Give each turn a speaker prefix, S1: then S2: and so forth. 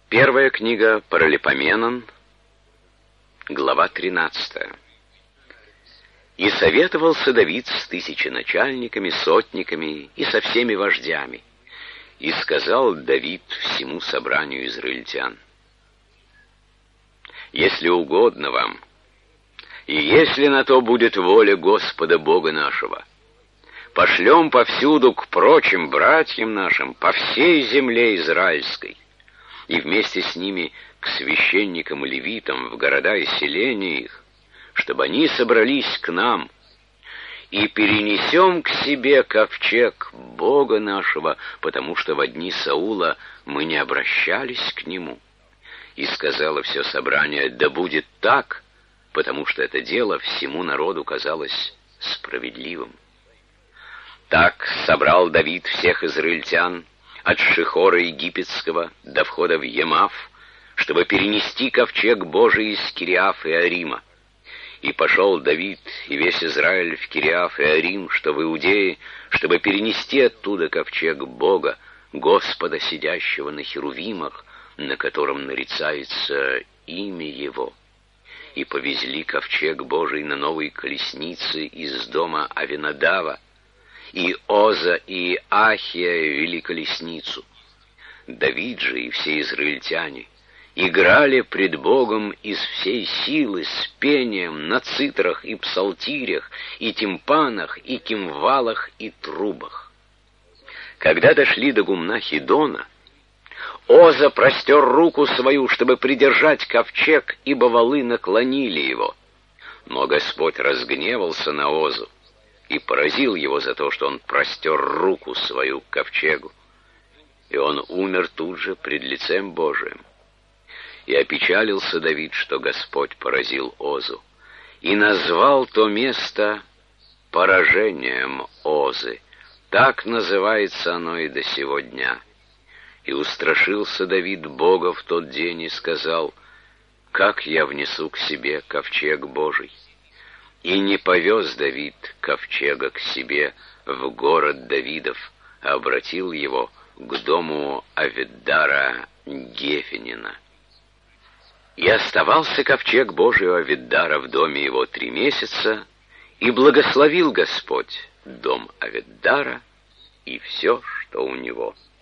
S1: Первая книга Паралипоменон, глава 13. «И советовался Давид с тысяченачальниками, сотниками и со всеми вождями. И сказал Давид всему собранию израильтян: если угодно вам, и если на то будет воля Господа Бога нашего, пошлем повсюду к прочим братьям нашим по всей земле израильской, и вместе с ними к священникам и левитам в города и селения их, чтобы они собрались к нам, и перенесем к себе ковчег Бога нашего, потому что во дни Саула мы не обращались к нему. И сказало все собрание: да будет так, потому что это дело всему народу казалось справедливым. Так собрал Давид всех израильтян от Шихора египетского до входа в Емав, чтобы перенести ковчег Божий из Кириаф-Иарима. И пошел Давид и весь Израиль в Кириаф-Иарим, что в Иудее, чтобы перенести оттуда ковчег Бога, Господа, сидящего на херувимах, на котором нарицается имя Его. И повезли ковчег Божий на новой колеснице из дома Авинадава, и Оза и Ахия вели колесницу. Давид же и все израильтяне играли пред Богом из всей силы с пением на цитрах и псалтирях, и тимпанах, и кимвалах, и трубах. Когда дошли до гумна Хидона, Оза простер руку свою, чтобы придержать ковчег, ибо валы наклонили его. Но Господь разгневался на Озу и поразил его за то, что он простер руку свою к ковчегу. И он умер тут же пред лицем Божиим. И опечалился Давид, что Господь поразил Озу, и назвал то место поражением Озы. Так называется оно и до сего дня. И устрашился Давид Бога в тот день и сказал: как я внесу к себе ковчег Божий? И не повез Давид ковчега к себе в город Давидов, а обратил его к дому Авиддара Гефенина. И оставался ковчег Божий у Авиддара в доме его 3 месяца, и благословил Господь дом Авиддара и все, что у него.